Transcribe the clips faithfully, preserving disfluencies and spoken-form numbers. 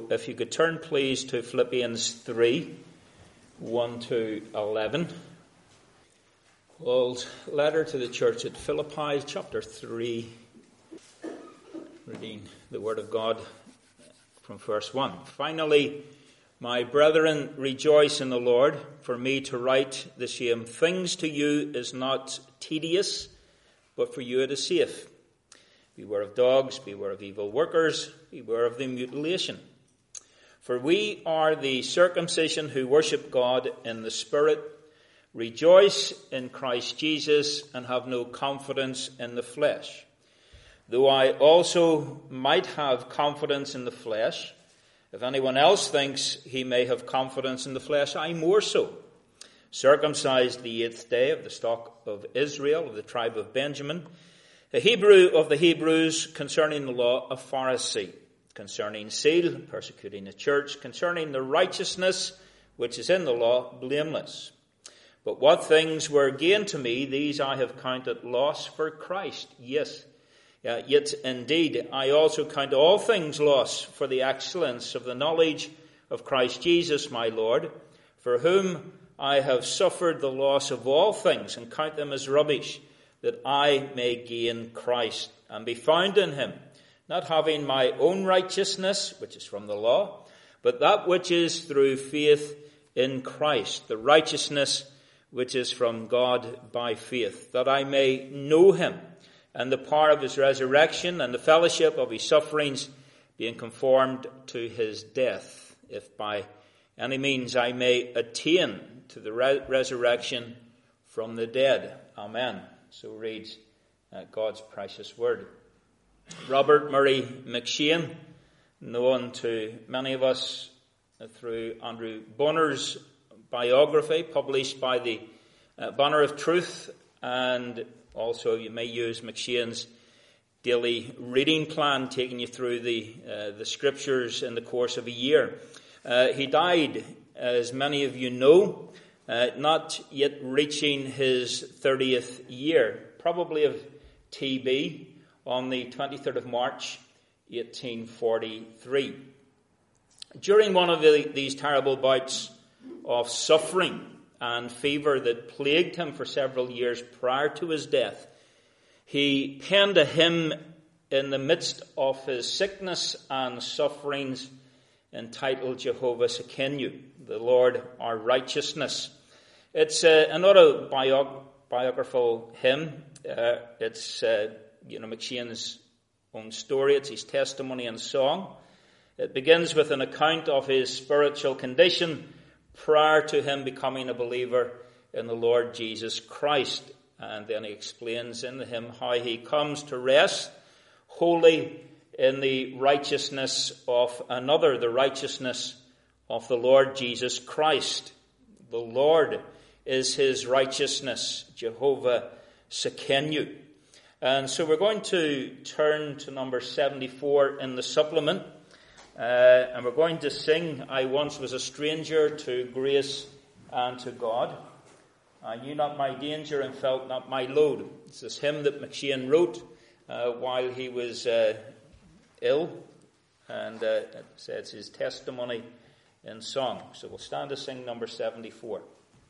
if you could turn please to Philippians three, one to eleven. Paul's letter to the church at Philippi, chapter three, reading the word of God from verse one. Finally, my brethren, rejoice in the Lord. For me to write the same things to you is not tedious, but for you it is safe. Beware of dogs, beware of evil workers, beware of the mutilation. For we are the circumcision who worship God in the Spirit, rejoice in Christ Jesus, and have no confidence in the flesh. Though I also might have confidence in the flesh, if anyone else thinks he may have confidence in the flesh, I more so. Circumcised the eighth day, of the stock of Israel, of the tribe of Benjamin, a Hebrew of the Hebrews, concerning the law, a Pharisee, concerning zeal, persecuting the church, concerning the righteousness which is in the law, blameless. But what things were gain to me, these I have counted loss for Christ. Yes, uh, yet indeed I also count all things loss for the excellence of the knowledge of Christ Jesus my Lord, for whom I have suffered the loss of all things, and count them as rubbish, that I may gain Christ, and be found in him, not having my own righteousness, which is from the law, but that which is through faith in Christ, the righteousness which is from God by faith, that I may know him, and the power of his resurrection, and the fellowship of his sufferings, being conformed to his death, if by any means I may attain to the re- resurrection from the dead. Amen. So reads uh, God's precious word. Robert Murray M'Cheyne, known to many of us uh, through Andrew Bonner's biography, published by the uh, Banner of Truth, and also you may use M'Cheyne's daily reading plan, taking you through the uh, the scriptures in the course of a year. Uh, he died, as many of you know, Uh, not yet reaching his thirtieth year, probably of T B, on the twenty-third of March, eighteen forty-three. During one of the, these terrible bouts of suffering and fever that plagued him for several years prior to his death, he penned a hymn in the midst of his sickness and sufferings entitled Jehovah Sekenu, the Lord our righteousness. It's uh, an autobiographical hymn. Uh, it's, uh, you know, M'Cheyne's own story. It's his testimony and song. It begins with an account of his spiritual condition prior to him becoming a believer in the Lord Jesus Christ. And then he explains in the hymn how he comes to rest wholly in the righteousness of another, the righteousness of the Lord Jesus Christ. The Lord is his righteousness, Jehovah Sekenu. And so we're going to turn to number seventy-four in the supplement, uh, and we're going to sing, I once was a stranger to grace and to God. I knew not my danger and felt not my load. It's this hymn that M'Cheyne wrote uh, while he was uh, ill, and uh, it says his testimony in song. So we'll stand to sing number seventy-four.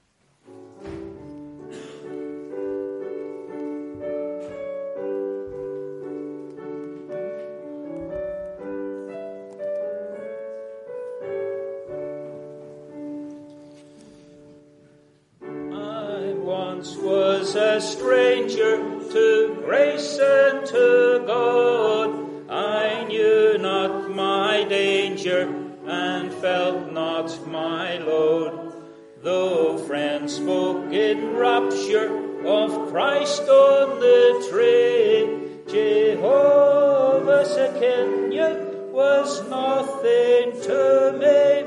I once was a stranger to grace and to God. I knew not my danger and felt not my load. Though friends spoke in rapture of Christ on the tree, Jehovah Sekenu was nothing to me.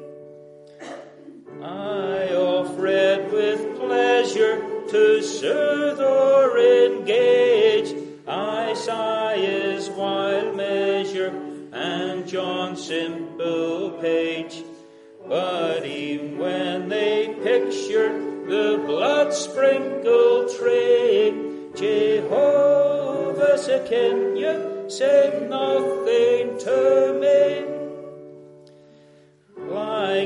I offered with pleasure to soothe or engage Isaiah's wild measure and John's simple page. But even when they pictured the blood-sprinkled tree, Jehovah Sekenu said nothing to me.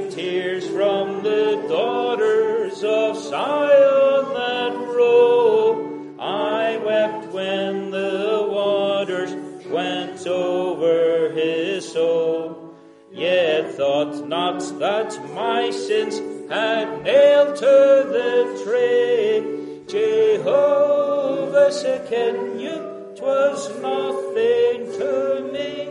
dried tears from the daughters of Zion that roll. I wept when the waters went over his soul. Yet thought not that my sins had nailed to the tree. Jehovah Sekenu, 'twas nothing to me.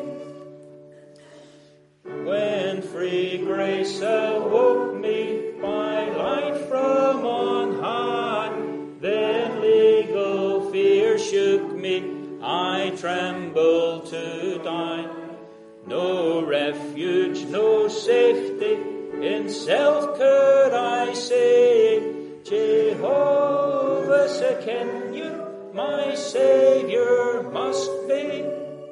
When free grace awoke me by light from on high, then legal fear shook me, I trembled to die. No refuge, no safety, in self could I say, Jehovah Sekenu, my Saviour must be.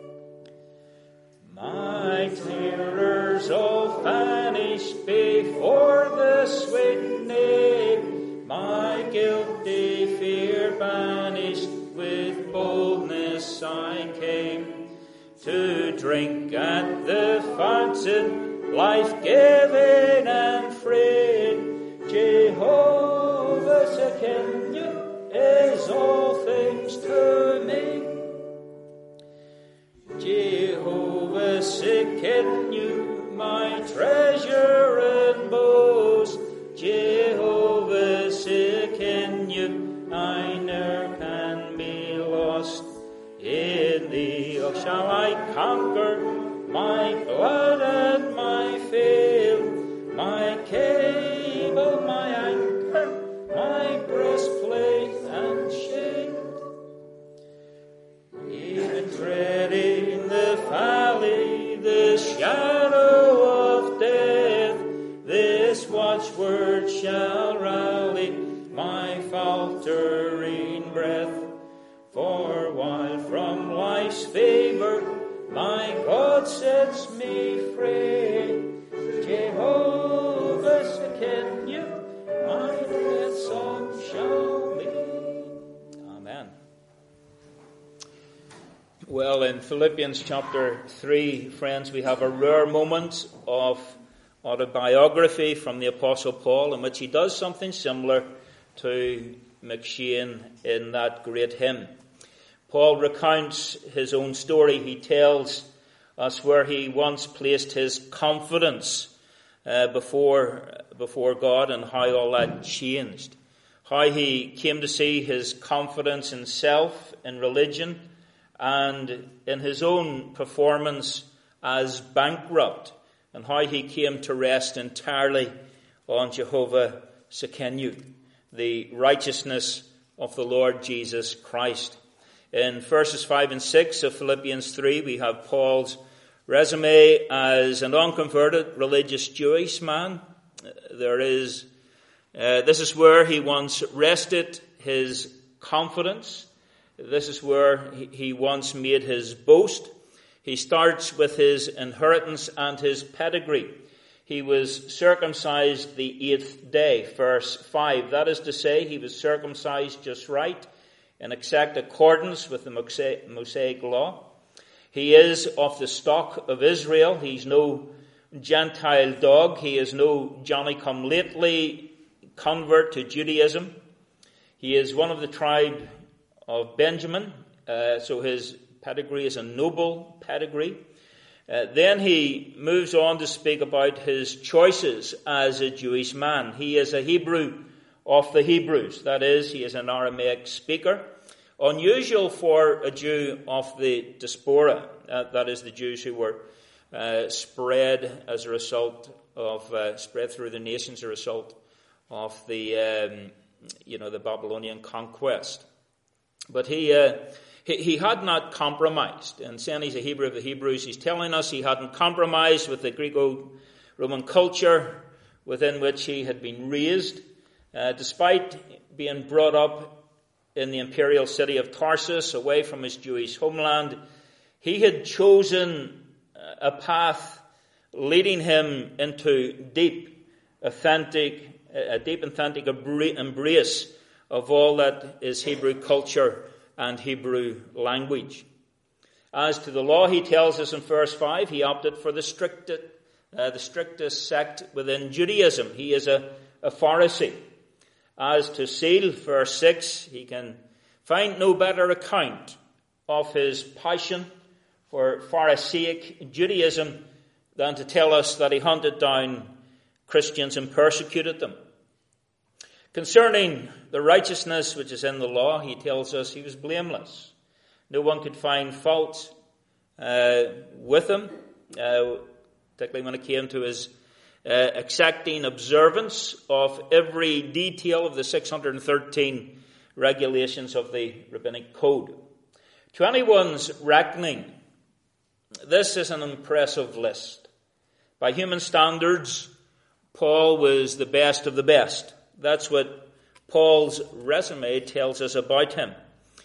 My terrors all vanished before the sweet name, my guilty fear banished, with boldness I came to drink at the fountain, life-giving and free. Jehovah Sekenu is all things to me. Jehovah Sekenu, my treasure and boast. Jehovah Sekenu, I ne'er can be lost. In thee shall I conquer, my blood and my fail, my cable, my anchor, my breastplate and shield. Even treading the valley, the shadow of death, this watchword shall rally my faltering breath. For while from life's favor my God sets me free, Jehovah Sekenu, my death song shall be. Amen. Well, in Philippians chapter three, friends, we have a rare moment of autobiography from the Apostle Paul, in which he does something similar to McShane in that great hymn. Paul recounts his own story. He tells us where he once placed his confidence uh, before, before God, and how all that changed. How he came to see his confidence in self, in religion, and in his own performance as bankrupt, and how he came to rest entirely on Jehovah Sekenu, the righteousness of the Lord Jesus Christ. In verses five and six of Philippians three, we have Paul's resume as an unconverted religious Jewish man. There is, uh, this is where he once rested his confidence. This is where he, he once made his boast. He starts with his inheritance and his pedigree. He was circumcised the eighth day, verse five. That is to say, he was circumcised just right, in exact accordance with the Mosaic law. He is of the stock of Israel. He's no Gentile dog. He is no Johnny-come-lately convert to Judaism. He is one of the tribe of Benjamin, uh, so his pedigree is a noble pedigree. Uh, then he moves on to speak about his choices as a Jewish man. He is a Hebrew of the Hebrews. That is, he is an Aramaic speaker. Unusual for a Jew of the diaspora. Uh, that is, the Jews who were uh, spread as a result of, uh, spread through the nations as a result of the, um, you know, the Babylonian conquest. But he, uh, he, he had not compromised. And saying he's a Hebrew of the Hebrews, he's telling us he hadn't compromised with the Greco-Roman culture within which he had been raised. Uh, despite being brought up in the imperial city of Tarsus, away from his Jewish homeland, he had chosen a path leading him into deep, authentic, a deep, authentic embrace of all that is Hebrew culture and Hebrew language. As to the law, he tells us in verse five, he opted for the strictest, uh, the strictest sect within Judaism. He is a, a Pharisee. As to seal, verse six, he can find no better account of his passion for Pharisaic Judaism than to tell us that he hunted down Christians and persecuted them. Concerning the righteousness which is in the law, he tells us he was blameless. No one could find fault uh, with him, uh, particularly when it came to his uh, exacting observance of every detail of the six hundred thirteen regulations of the Rabbinic Code. To anyone's reckoning, this is an impressive list. By human standards, Paul was the best of the best. That's what Paul's resume tells us about him.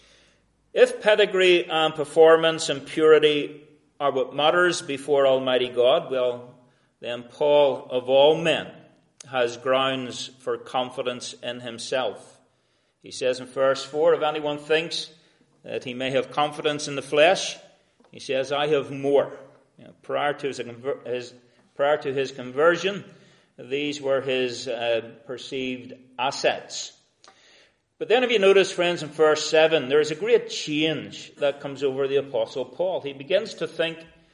If pedigree and performance and purity are what matters before Almighty God, well, then Paul, of all men, has grounds for confidence in himself. He says in verse four, if anyone thinks that he may have confidence in the flesh, he says, I have more. You know, prior to his, his, prior to his conversion, these were his uh, perceived assets. But then if you notice, friends, in verse seven, there is a great change that comes over the Apostle Paul. He begins to think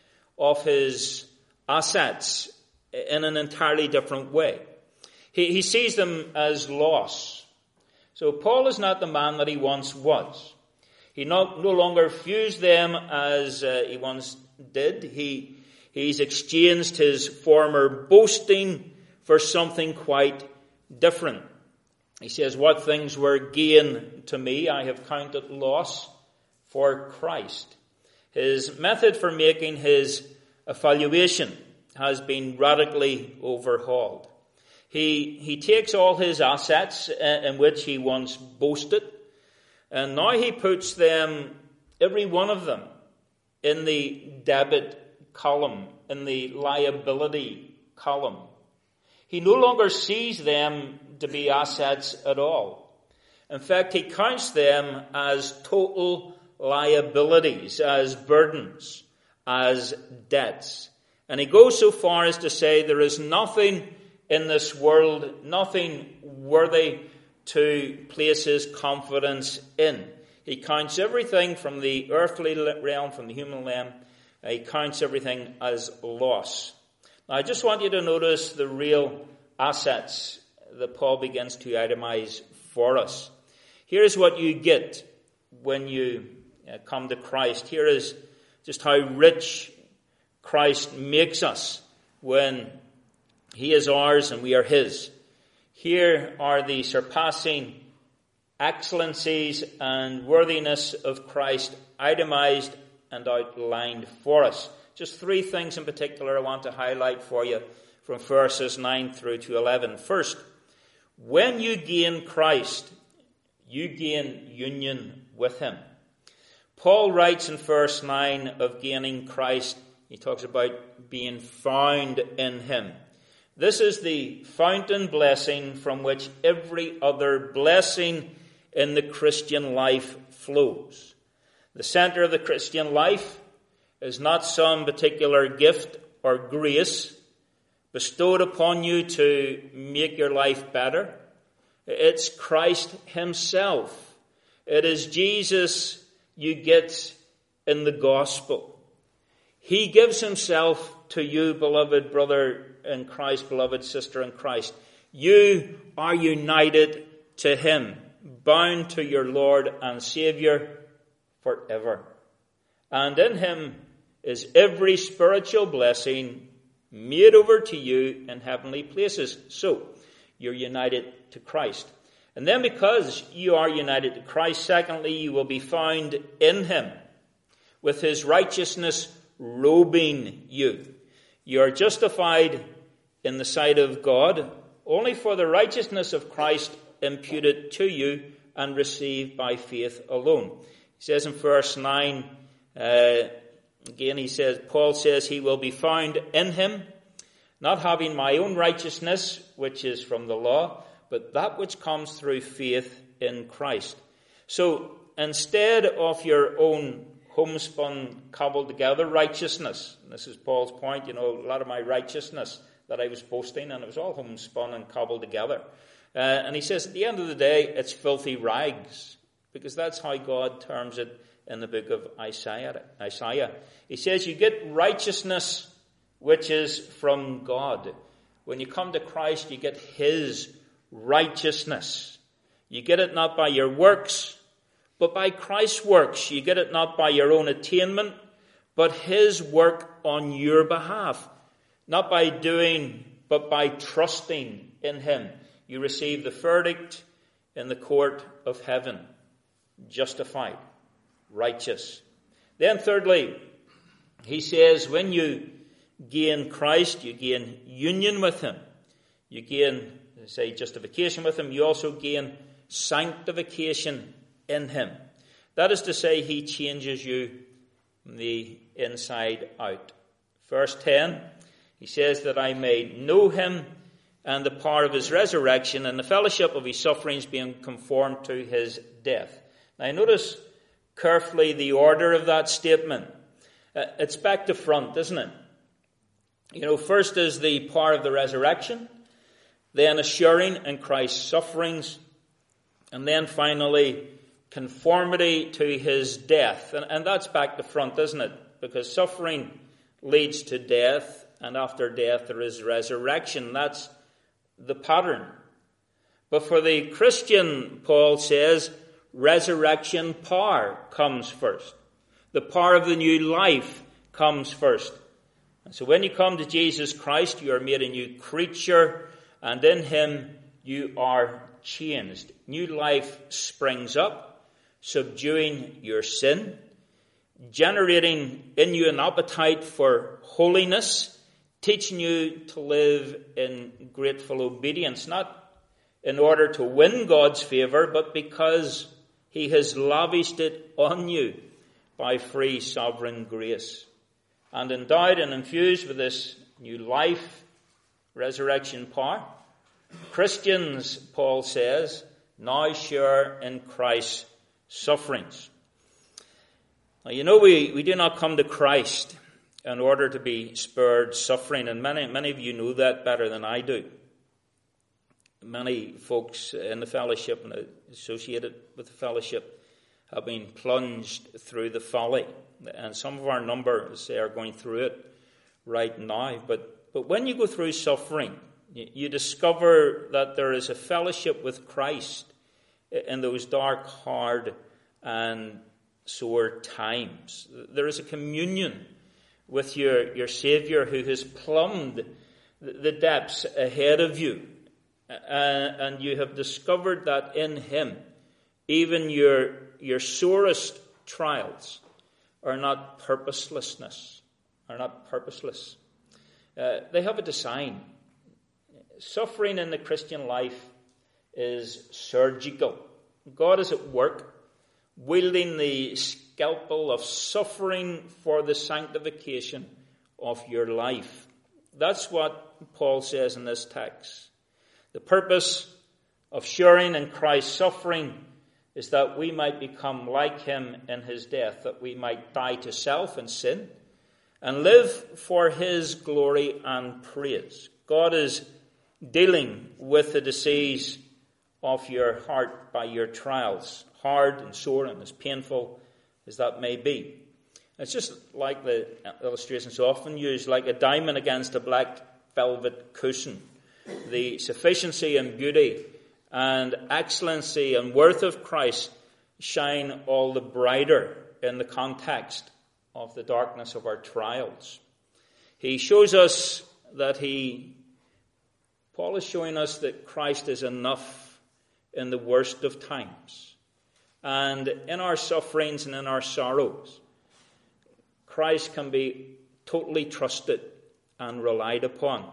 of his assets in an entirely different way. He, he sees them as loss. So Paul is not the man that he once was. He no, no longer views them as uh, he once did. He, he's exchanged his former boasting for something quite different. He says, what things were gain to me, I have counted loss for Christ. His method for making his evaluation has been radically overhauled. He, he takes all his assets in which he once boasted, and now he puts them, every one of them, in the debit column, in the liability column. He no longer sees them to be assets at all. In fact, he counts them as total liabilities, as burdens, as debts. And he goes so far as to say there is nothing in this world, nothing worthy to place his confidence in. He counts everything from the earthly realm, from the human realm. He counts everything as loss. Now, I just want you to notice the real assets that Paul begins to itemize for us. Here's what you get when you come to Christ. Here is just how rich Christ makes us when he is ours and we are his. Here are the surpassing excellencies and worthiness of Christ itemized and outlined for us. Just three things in particular I want to highlight for you from verses nine through to eleven. First, when you gain Christ, you gain union with him. Paul writes in verse nine of gaining Christ, he talks about being found in him. This is the fountain blessing from which every other blessing in the Christian life flows. The center of the Christian life is not some particular gift or grace bestowed upon you to make your life better. It's Christ himself. It is Jesus you get in the gospel. He gives himself to you, beloved brother in Christ, beloved sister in Christ. You are united to him, bound to your Lord and Savior forever. And in him is every spiritual blessing made over to you in heavenly places. So, you're united to Christ. And then because you are united to Christ, secondly, you will be found in him, with his righteousness robing you. You are justified in the sight of God only for the righteousness of Christ imputed to you and received by faith alone. He says in verse nine, uh, again he says, Paul says he will be found in him, not having my own righteousness, which is from the law, but that which comes through faith in Christ. So instead of your own homespun, cobbled together righteousness. And this is Paul's point. You know, a lot of my righteousness that I was boasting, and it was all homespun and cobbled together. Uh, and he says, at the end of the day, it's filthy rags, because that's how God terms it in the book of Isaiah. Isaiah. He says, you get righteousness which is from God. When you come to Christ, you get his righteousness. You get it not by your works, but by Christ's works. You get it not by your own attainment, but his work on your behalf. Not by doing, but by trusting in him. You receive the verdict in the court of heaven. Justified. Righteous. Then thirdly, he says, when you gain Christ, you gain union with him. You gain, say, justification with him. You also gain sanctification in him. That is to say, he changes you from the inside out. Verse ten, he says that I may know him and the power of his resurrection and the fellowship of his sufferings, being conformed to his death. Now notice carefully the order of that statement. Uh, it's back to front, isn't it? You know, first is the power of the resurrection, then assuring in Christ's sufferings, and then finally conformity to his death. And, and that's back to front, isn't it? Because suffering leads to death, and after death there is resurrection. That's the pattern. But for the Christian, Paul says, resurrection power comes first. The power of the new life comes first. And so when you come to Jesus Christ, you are made a new creature, and in him you are changed. New life springs up, subduing your sin, generating in you an appetite for holiness, teaching you to live in grateful obedience, not in order to win God's favor, but because he has lavished it on you by free sovereign grace. And endowed and infused with this new life, resurrection power, Christians, Paul says, now share in Christ's sufferings. Now, you know, we, we do not come to Christ in order to be spared suffering, and many, many of you know that better than I do. Many folks in the fellowship and associated with the fellowship have been plunged through the folly, and some of our numbers are going through it right now. But, but when you go through suffering, you, you discover that there is a fellowship with Christ in those dark, hard, and sore times. There is a communion with your, your Savior who has plumbed the depths ahead of you. Uh, and you have discovered that in him, even your, your sorest trials are not purposelessness, are not purposeless. Uh, they have a design. Suffering in the Christian life is surgical. God is at work, wielding the scalpel of suffering for the sanctification of your life. That's what Paul says in this text. The purpose of sharing in Christ's suffering is that we might become like him in his death, that we might die to self and sin and live for his glory and praise. God is dealing with the disease of your heart by your trials, hard and sore and as painful as that may be. It's just like the illustrations often used, like a diamond against a black velvet cushion. The sufficiency and beauty and excellency and worth of Christ shine all the brighter in the context of the darkness of our trials. He shows us that he, Paul is showing us that Christ is enough in the worst of times. And in our sufferings and in our sorrows, Christ can be totally trusted and relied upon.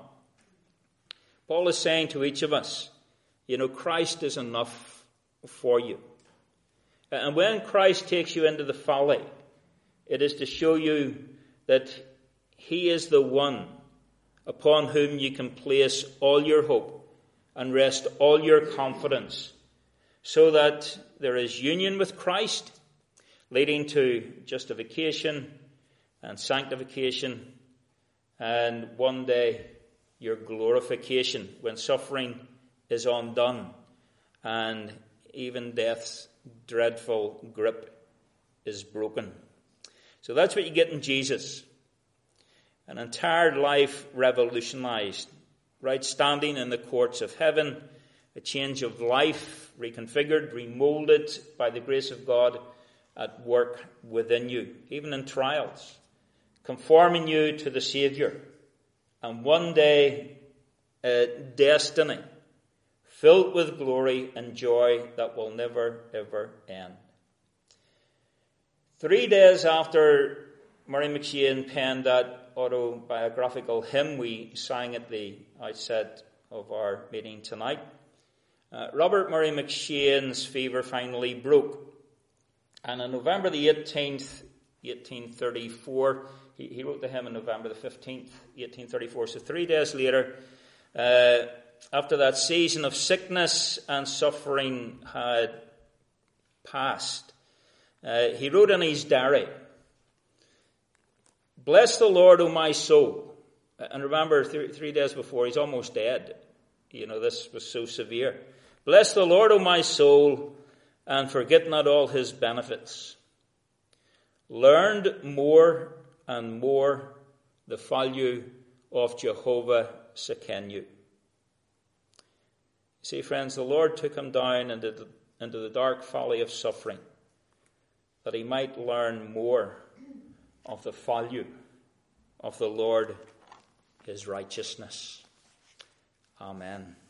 Paul is saying to each of us, you know, Christ is enough for you. And when Christ takes you into the folly, it is to show you that he is the one upon whom you can place all your hope and rest all your confidence, so that there is union with Christ, leading to justification and sanctification, and one day your glorification, when suffering is undone and even death's dreadful grip is broken. So that's what you get in Jesus. An entire life revolutionized, right standing in the courts of heaven, a change of life, reconfigured, remolded by the grace of God at work within you, even in trials, conforming you to the Saviour. And one day, a destiny filled with glory and joy that will never, ever end. Three days after Murray M'Cheyne penned that autobiographical hymn we sang at the outset of our meeting tonight, uh, Robert Murray M'Cheyne's fever finally broke. And on November the eighteenth, eighteen thirty-four, he, he wrote the hymn on November the fifteenth, eighteen thirty-four. So three days later, uh, after that season of sickness and suffering had passed, uh, he wrote in his diary, "Bless the Lord, O my soul." And remember, th- three days before, he's almost dead. You know, this was so severe. "Bless the Lord, O my soul, and forget not all his benefits. Learned more and more the value of Jehovah Sekenu." See, friends, the Lord took him down into the, into the dark valley of suffering that he might learn more of the value of the Lord, his righteousness. Amen.